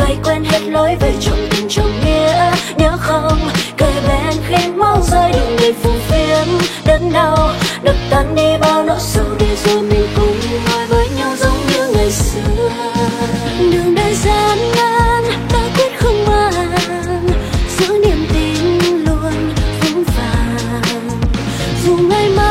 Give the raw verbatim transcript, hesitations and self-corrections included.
hay quên hết lối về trọn tình trọn nghĩa. Nhớ không kề bên khi máu rơi đường đầy phù phiếm, đớn đau đập tan đi bao nỗi sầu để rồi mình cùng ngồi với nhau giống như ngày xưa. Đường đời gian nan ta quyết không màng, giữ niềm tin luôn vững vàng dù ngày mai